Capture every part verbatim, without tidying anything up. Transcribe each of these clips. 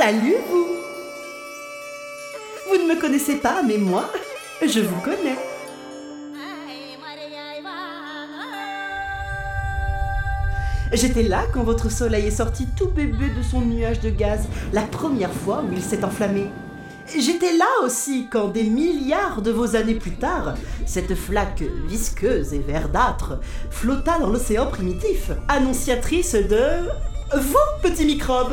Salut vous! Vous ne me connaissez pas, mais moi, je vous connais. J'étais là quand votre soleil est sorti tout bébé de son nuage de gaz, la première fois où il s'est enflammé. J'étais là aussi quand, des milliards de vos années plus tard, cette flaque visqueuse et verdâtre flotta dans l'océan primitif, annonciatrice de... vous, petits microbes!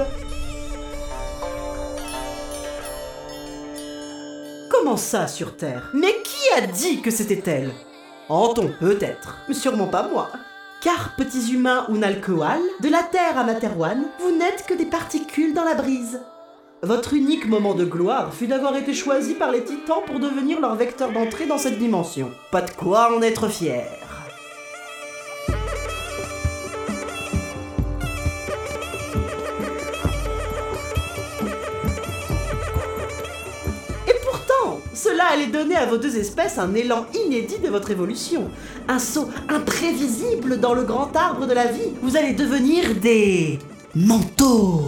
Comment ça, sur Terre? Mais qui a dit que c'était elle? Anton, peut-être, mais sûrement pas moi. Car, petits humains Unalcoal, de la Terre à Materwan, vous n'êtes que des particules dans la brise. Votre unique moment de gloire fut d'avoir été choisi par les titans pour devenir leur vecteur d'entrée dans cette dimension. Pas de quoi en être fier. Cela allait donner à vos deux espèces un élan inédit de votre évolution. Un saut imprévisible dans le grand arbre de la vie. Vous allez devenir des... manteaux.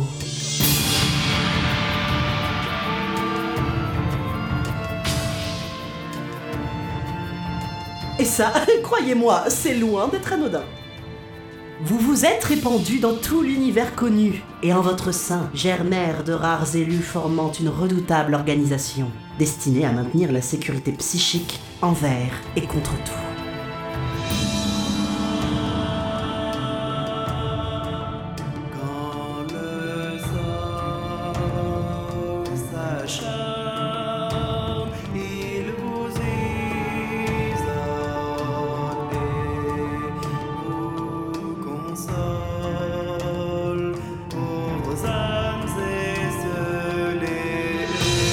Et ça, croyez-moi, c'est loin d'être anodin. Vous vous êtes répandus dans tout l'univers connu, et en votre sein germèrent de rares élus formant une redoutable organisation, destinée à maintenir la sécurité psychique envers et contre tout. Quand le sol s'acharne, il vous isole, vous console pour vos âmes esselées,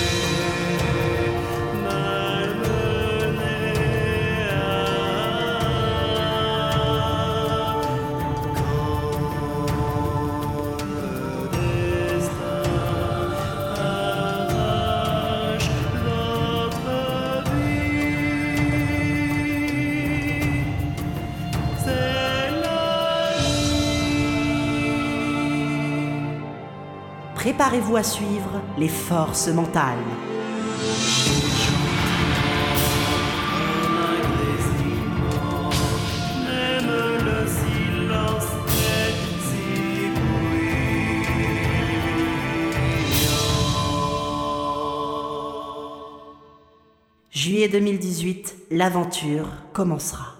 malmenées à Préparez-vous à suivre les forces mentales. même le silence est si bruyant. Juillet deux mille dix-huit, l'aventure commencera.